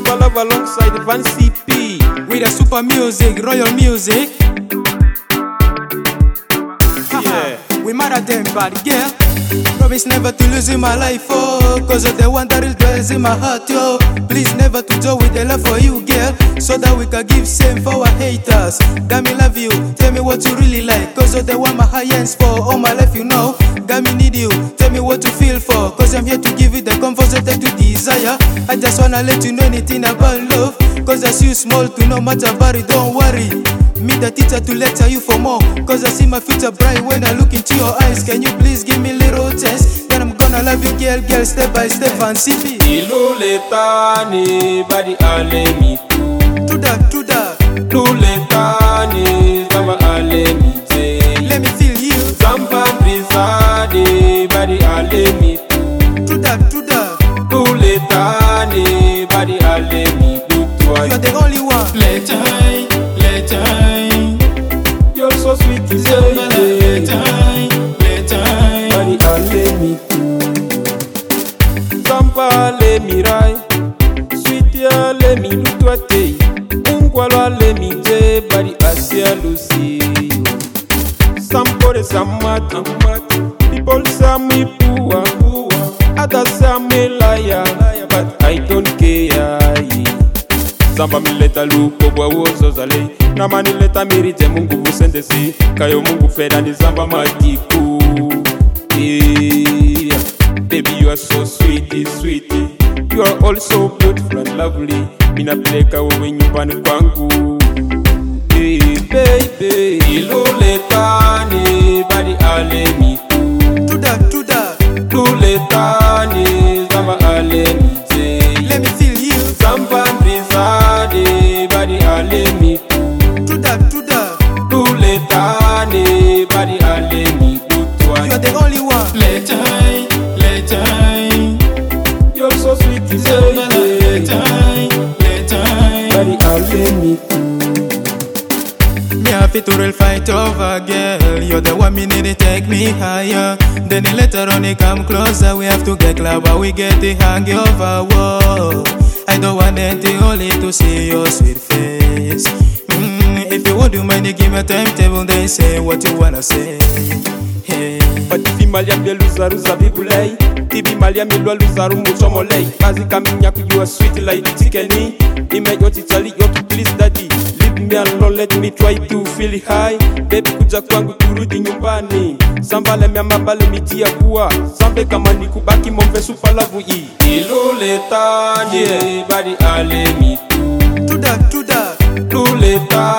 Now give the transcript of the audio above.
Super Love alongside Van CP. With a super music, royal music. Yeah. We mad at them, bad girl. Promise never to lose in my life, oh, cause of the one that really dwells in my heart, yo. Please never to join with the love for you, girl, so that we can give same for our haters. Got me love you, tell me what you really like, cause of the one my high ends for all my life, you know. Got me need you, tell me what you feel for, cause I'm here to give you the comfort that you desire. I just wanna let you know anything about love, cause I see you small to no matter about it, don't worry. Me the teacher to lecture you for more, cause I see my future bright when I look into your eyes. Can you please give me a little chance? Then I'm gonna love you, girl, girl, step by step and CP. Iluletani badi alemi True that. Luletani zamba alemi te. Let me feel you. Zamba brizade badi alemi True that. Luletani badi alemi dutwa. You are the only one. Playtime. You're so sweet, you say Playtime. badi alemi Zamba alemi rai Sweet alemi dutwa te. Ungwalo alemi te badi asia lusi. Sampore samat. People say I'm a poor. Others say I'm a liar, but I don't care. Zamba mileta luko kwa wozo zale. Namani leta mirite Mungu busendesi. Kayo Mungu feda ni zamba magiku. Yeah. Baby, you are so sweet. You are also beautiful and lovely. Mina peleka wewe nyumbani kwangu. Hey, baby, iluletani badi alemi True that. Luletani zamba alemi te. Let me feel you. Zamba brizade badi alemi True that. Luletani badi alemi dutwa. You are the only one. Playtime. You're so sweet, you say badi alemi. Me happy to real fight over, girl. You're the one me need to take me higher. Then later on you come closer. We have to get closer, we get the hangover. Whoa. I don't want anything only to see your sweet face. If you would mind, you give me a timetable. Then say what you wanna say. Hey. Batifi malia luzaruza bibulei. Tibi malia milwa luzaru muchomolei. Kazi kaminya kujua sweet like tikeni. Imejoti chali yoki please daddy. Leave me alone, let me try to feel high. Baby kuja kwangu turudi nyumbani. Sambale mea mabale miti ya kuwa. Sambe kama ni kubaki mombe super love i. Iluletani badi alemi True that. Luletani